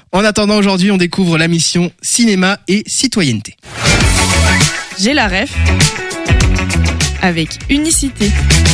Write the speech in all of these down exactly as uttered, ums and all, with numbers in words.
En attendant, aujourd'hui, on découvre la mission cinéma et citoyenneté. J'ai la ref avec Unicité.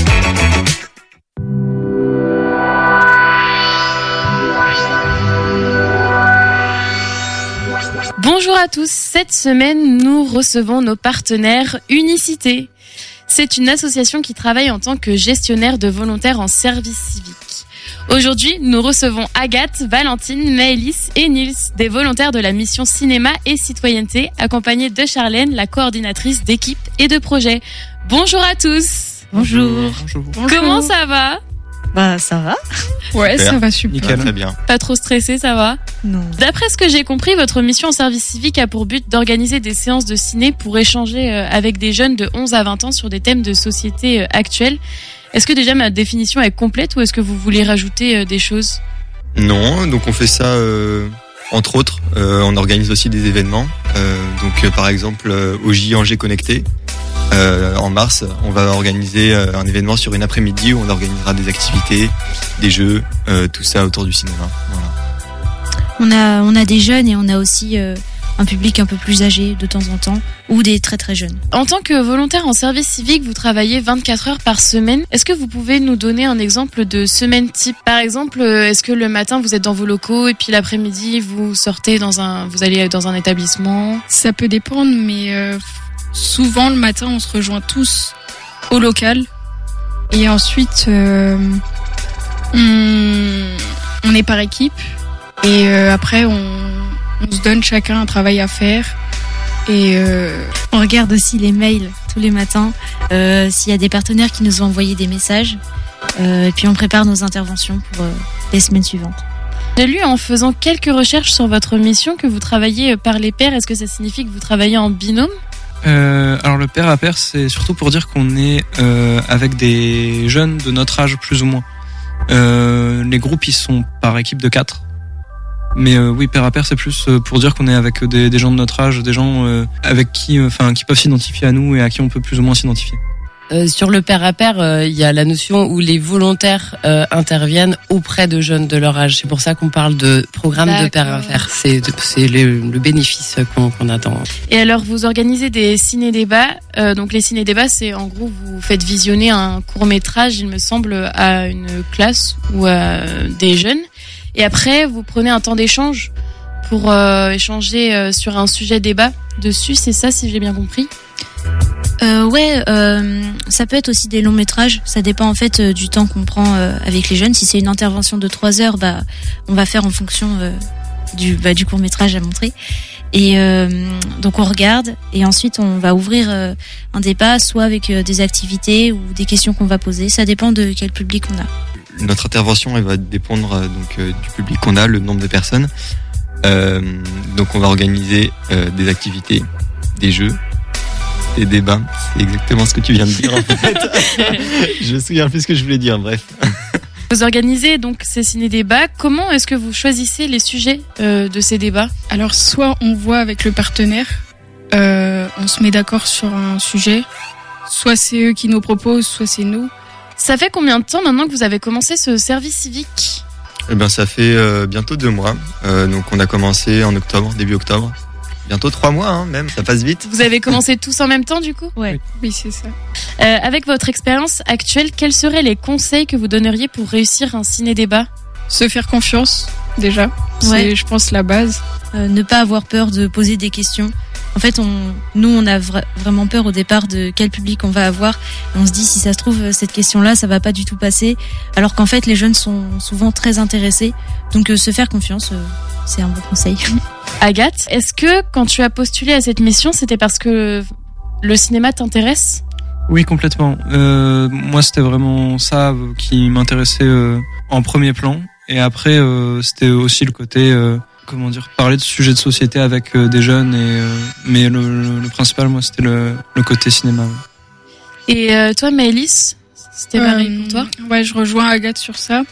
Bonjour à tous, cette semaine nous recevons nos partenaires Unicité. C'est une association qui travaille en tant que gestionnaire de volontaires en service civique. Aujourd'hui, nous recevons Agathe, Valentine, Maëlys et Nils, des volontaires de la mission cinéma et citoyenneté, accompagnés de Charlène, la coordinatrice d'équipe et de projet. Bonjour à tous. Bonjour. Bonjour. Comment ça va ? Bah ça va. Ouais, super. Ça va super. Nickel, très bien. Pas trop stressé, ça va ? Non. D'après ce que j'ai compris, votre mission en service civique a pour but d'organiser des séances de ciné pour échanger avec des jeunes de onze à vingt ans sur des thèmes de société actuelle. Est-ce que déjà ma définition est complète ou est-ce que vous voulez rajouter des choses ? Non, donc on fait ça euh, entre autres. Euh, on organise aussi des événements. Euh, donc euh, par exemple euh, au J Angers Connecté. Euh, en mars, on va organiser euh, un événement sur une après-midi où on organisera des activités, des jeux, euh, tout ça autour du cinéma. Voilà. On a, on a des jeunes et on a aussi euh, un public un peu plus âgé de temps en temps ou des très très jeunes. En tant que volontaire en service civique, vous travaillez vingt-quatre heures par semaine. Est-ce que vous pouvez nous donner un exemple de semaine type ? Par exemple, est-ce que le matin vous êtes dans vos locaux et puis l'après-midi vous sortez dans un, vous allez dans un établissement ? Ça peut dépendre, mais euh, souvent le matin on se rejoint tous au local et ensuite euh, on, on est par équipe et euh, après on, on se donne chacun un travail à faire et euh... on regarde aussi les mails tous les matins euh, s'il y a des partenaires qui nous ont envoyé des messages euh, et puis on prépare nos interventions pour euh, les semaines suivantes. J'ai lu en faisant quelques recherches sur votre mission que vous travaillez par les pairs. Est-ce que ça signifie que vous travaillez en binôme ? Euh, alors le pair à pair, c'est surtout pour dire qu'on est euh, avec des jeunes de notre âge plus ou moins. Euh, les groupes ils sont par équipe de quatre. Mais euh, oui, pair à pair, c'est plus pour dire qu'on est avec des, des gens de notre âge, des gens euh, avec qui, enfin, euh, qui peuvent s'identifier à nous et à qui on peut plus ou moins s'identifier. Euh, sur le pair à pair, il euh, y a la notion où les volontaires euh, interviennent auprès de jeunes de leur âge. C'est pour ça qu'on parle de programme D'accord. de pair à pair. C'est, c'est le, le bénéfice qu'on, qu'on attend. Et alors, vous organisez des ciné-débats. Euh, donc, les ciné-débats, c'est en gros, vous faites visionner un court-métrage, il me semble, à une classe ou à des jeunes. Et après, vous prenez un temps d'échange pour euh, échanger euh, sur un sujet débat dessus. C'est ça, si j'ai bien compris ? Euh, ouais, euh, ça peut être aussi des longs métrages. Ça dépend en fait euh, du temps qu'on prend euh, avec les jeunes. Si c'est une intervention de trois heures, bah on va faire en fonction euh, du bah, du court métrage à montrer. Et euh, donc on regarde et ensuite on va ouvrir euh, un débat, soit avec euh, des activités ou des questions qu'on va poser. Ça dépend de quel public on a. Notre intervention, elle va dépendre euh, donc euh, du public qu'on a, le nombre de personnes. Euh, donc on va organiser euh, des activités, des jeux. Des débats, c'est exactement ce que tu viens de dire en fait. Je me souviens plus ce que je voulais dire, bref. Vous organisez donc ces ciné-débats. Comment est-ce que vous choisissez les sujets euh, de ces débats ? Alors soit on voit avec le partenaire, euh, on se met d'accord sur un sujet, soit c'est eux qui nous proposent, soit c'est nous. Ça fait combien de temps maintenant que vous avez commencé ce service civique ? Eh ben ça fait euh, bientôt deux mois. Euh, donc on a commencé en octobre, début octobre. Bientôt trois mois, hein, même, ça passe vite. Vous avez commencé tous en même temps, du coup ? Ouais. Oui, c'est ça. Euh, avec votre expérience actuelle, quels seraient les conseils que vous donneriez pour réussir un ciné-débat ? Se faire confiance, déjà. C'est, ouais. je pense, la base. Euh, ne pas avoir peur de poser des questions. En fait, on, nous, on a vra- vraiment peur au départ de quel public on va avoir. On se dit, si ça se trouve, cette question-là, ça va pas du tout passer. Alors qu'en fait, les jeunes sont souvent très intéressés. Donc, euh, se faire confiance, euh, c'est un bon conseil. Agathe, est-ce que quand tu as postulé à cette mission, c'était parce que le cinéma t'intéresse ? Oui, complètement. Euh, moi, c'était vraiment ça qui m'intéressait euh, en premier plan. Et après, euh, c'était aussi le côté... Euh, comment dire, parler de sujets de société avec euh, des jeunes et euh, mais le, le, le principal moi c'était le, le côté cinéma. Ouais. Et euh, toi Maëlys, c'était euh, pareil pour toi ? Ouais, je rejoins Agathe sur ça.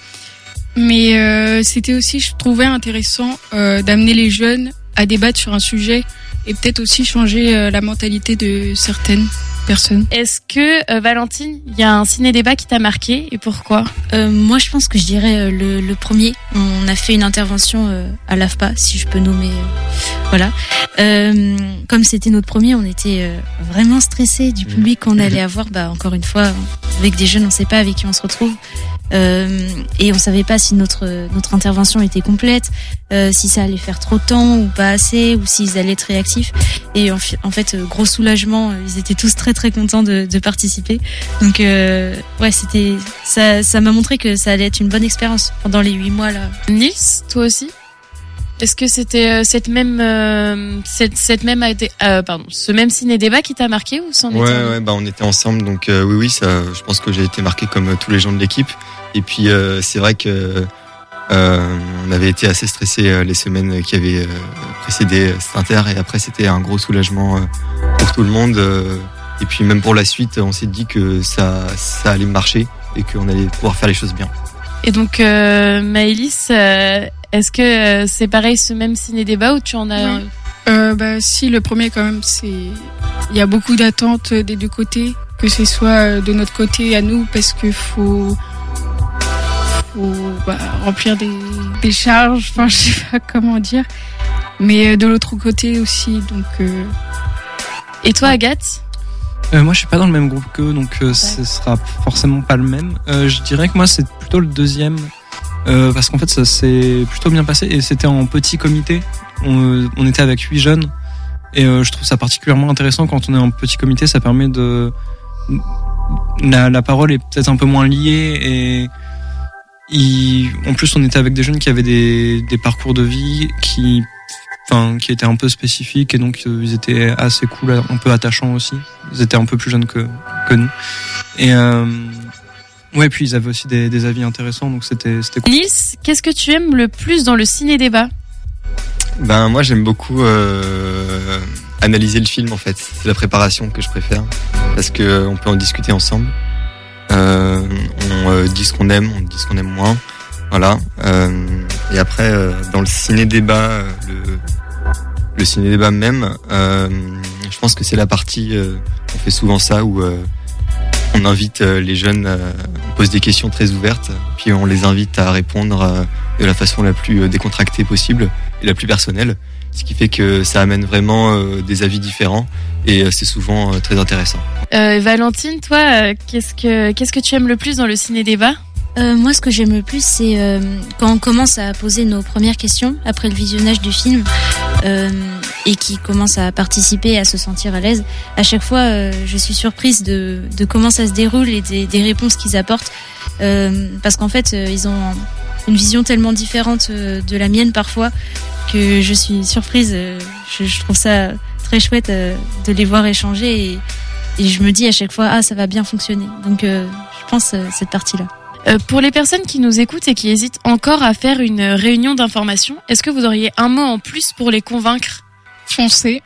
Mais euh, c'était aussi, je trouvais intéressant euh, d'amener les jeunes à débattre sur un sujet et peut-être aussi changer euh, la mentalité de certaines personne. Est-ce que, euh, Valentine, il y a un ciné-débat qui t'a marqué et pourquoi? euh, Moi, je pense que je dirais euh, le, le premier. On a fait une intervention euh, à l'A F P A, si je peux nommer. Euh, voilà. Euh, comme c'était notre premier, on était euh, vraiment stressés du public qu'on allait avoir. Bah, encore une fois, avec des jeunes, on ne sait pas avec qui on se retrouve. Euh, et on savait pas si notre notre intervention était complète, euh, si ça allait faire trop de temps ou pas assez, ou s'ils allaient être réactifs. Et en, en fait, euh, gros soulagement, ils étaient tous très très contents de, de participer. Donc euh, ouais, c'était ça ça m'a montré que ça allait être une bonne expérience pendant les huit mois là. Nils, toi aussi? Est-ce que c'était euh, cette même euh, cette cette même euh, pardon ce même ciné-débat qui t'a marqué ou c'en était? Ouais ouais bah on était ensemble donc euh, oui oui ça je pense que j'ai été marqué comme euh, tous les gens de l'équipe et puis euh, c'est vrai que euh, on avait été assez stressés euh, les semaines qui avaient euh, précédé cet inter et après c'était un gros soulagement euh, pour tout le monde euh, et puis même pour la suite on s'est dit que ça ça allait marcher et qu'on allait pouvoir faire les choses bien. Et donc euh, Maëlys, euh, est-ce que euh, c'est pareil ce même ciné-débat ou tu en as? Oui. Euh, bah si, le premier quand même, c'est il y a beaucoup d'attentes des deux côtés, que ce soit de notre côté à nous parce que faut faut bah, remplir des des charges, enfin je sais pas comment dire, mais de l'autre côté aussi donc. Euh... Et toi Agathe? Euh, moi, je suis pas dans le même groupe qu'eux, donc euh, ce sera forcément pas le même. Euh, je dirais que moi, c'est plutôt le deuxième, euh, parce qu'en fait, ça s'est plutôt bien passé et c'était en petit comité. On, on était avec huit jeunes et euh, je trouve ça particulièrement intéressant quand on est en petit comité. Ça permet de la, la parole est peut-être un peu moins liée et il, en plus, on était avec des jeunes qui avaient des, des parcours de vie qui Enfin, qui étaient un peu spécifiques et donc euh, ils étaient assez cool, un peu attachants aussi. Ils étaient un peu plus jeunes que que nous. Et euh, ouais, puis ils avaient aussi des, des avis intéressants, donc c'était c'était cool. Nils, qu'est-ce que tu aimes le plus dans le ciné-débat? Ben moi j'aime beaucoup euh, analyser le film en fait. C'est la préparation que je préfère parce que euh, on peut en discuter ensemble. Euh, on euh, dit ce qu'on aime, on dit ce qu'on aime moins. Voilà. Euh, et après, euh, dans le ciné-débat, euh, le, le ciné-débat même, euh, je pense que c'est la partie, euh, on fait souvent ça, où euh, on invite euh, les jeunes, euh, on pose des questions très ouvertes, puis on les invite à répondre euh, de la façon la plus décontractée possible et la plus personnelle, ce qui fait que ça amène vraiment euh, des avis différents et euh, c'est souvent euh, très intéressant. Euh, Valentine, toi, euh, qu'est-ce que qu'est-ce que tu aimes le plus dans le ciné-débat? Euh, moi, ce que j'aime le plus, c'est euh, quand on commence à poser nos premières questions après le visionnage du film euh, et qui commence à participer, à se sentir à l'aise. À chaque fois, euh, je suis surprise de, de comment ça se déroule et des, des réponses qu'ils apportent. Euh, parce qu'en fait, euh, ils ont une vision tellement différente euh, de la mienne parfois que je suis surprise. Euh, je, je trouve ça très chouette euh, de les voir échanger et, et je me dis à chaque fois, ah, ça va bien fonctionner. Donc, euh, je pense euh, cette partie-là. Euh, pour les personnes qui nous écoutent et qui hésitent encore à faire une réunion d'information, est-ce que vous auriez un mot en plus pour les convaincre? Foncez.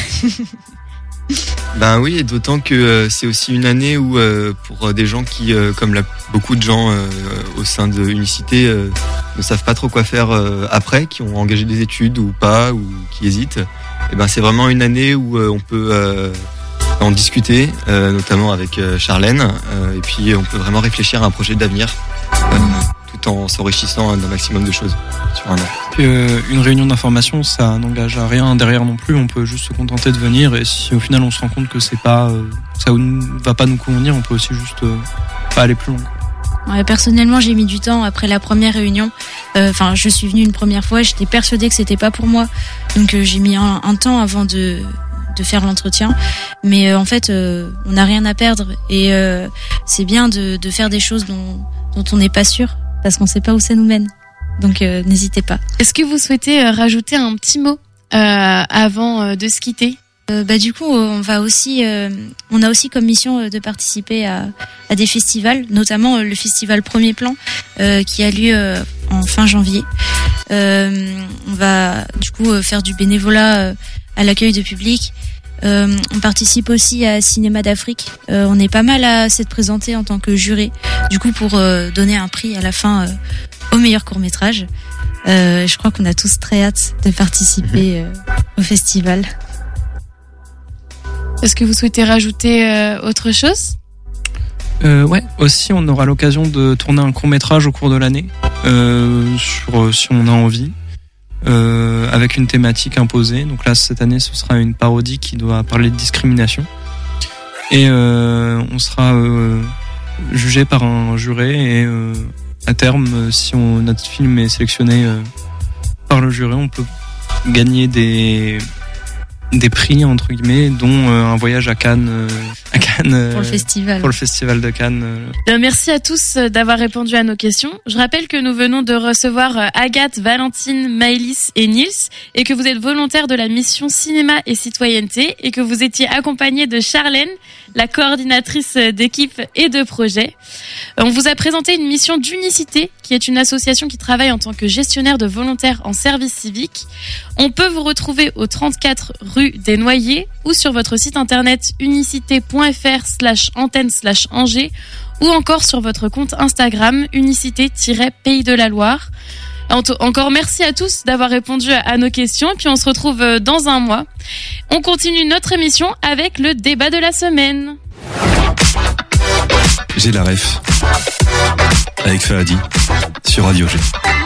Ben oui, et d'autant que euh, c'est aussi une année où euh, pour des gens qui, euh, comme la, beaucoup de gens euh, au sein de Unicité, euh, ne savent pas trop quoi faire euh, après, qui ont engagé des études ou pas, ou qui hésitent, et ben c'est vraiment une année où euh, on peut euh, en discuter, euh, notamment avec euh, Charlène, euh, et puis on peut vraiment réfléchir à un projet d'avenir, euh, tout en s'enrichissant d'un maximum de choses sur un an. Puis euh, une réunion d'information, ça n'engage à rien derrière non plus. On peut juste se contenter de venir, et si au final on se rend compte que c'est pas, euh, ça ne va pas nous convenir, on peut aussi juste euh, pas aller plus loin. Ouais, personnellement, j'ai mis du temps après la première réunion. Enfin, euh, je suis venue une première fois, j'étais persuadée que c'était pas pour moi, donc euh, j'ai mis un, un temps avant de de faire l'entretien, mais euh, en fait euh, on n'a rien à perdre et euh, c'est bien de, de faire des choses dont, dont on n'est pas sûr parce qu'on sait pas où ça nous mène, donc euh, n'hésitez pas. Est-ce que vous souhaitez euh, rajouter un petit mot euh, avant euh, de se quitter? Euh, bah du coup on va aussi euh, on a aussi comme mission euh, de participer à, à des festivals, notamment euh, le festival Premier Plan euh, qui a lieu euh, en fin janvier. Euh, on va du coup euh, faire du bénévolat euh, à l'accueil de public. Euh, on participe aussi à Cinéma d'Afrique. Euh, on est pas mal à s'être présenté en tant que juré, du coup pour euh, donner un prix à la fin euh, au meilleur court-métrage. Euh, je crois qu'on a tous très hâte de participer euh, au festival. Est-ce que vous souhaitez rajouter euh, autre chose ? Euh, ouais, aussi on aura l'occasion de tourner un court-métrage au cours de l'année, euh, sur si on a envie, euh, avec une thématique imposée. Donc là, cette année, ce sera une parodie qui doit parler de discrimination. Et euh, on sera euh, jugé par un juré et euh, à terme, si on, notre film est sélectionné euh, par le jury, on peut gagner des des prix entre guillemets, dont euh, un voyage à Cannes, euh, à Cannes euh, Pour le festival. pour le festival de Cannes. euh. Euh, Merci à tous euh, d'avoir répondu à nos questions. Je rappelle que nous venons de recevoir euh, Agathe, Valentine, Maëlys et Nils, et que vous êtes volontaires de la mission Cinéma et Citoyenneté, et que vous étiez accompagnés de Charlène, la coordinatrice euh, d'équipe et de projet. Euh, On vous a présenté une mission d'Unicité, qui est une association qui travaille en tant que gestionnaire de volontaires en service civique. On peut vous retrouver au trente-quatre rue des Noyers ou sur votre site internet unicité.fr slash antenne slash Angers ou encore sur votre compte Instagram unicité-pays de la Loire. Encore merci à tous d'avoir répondu à nos questions et puis on se retrouve dans un mois. On continue notre émission avec le débat de la semaine. J'ai la ref avec Fahadi sur Radio G.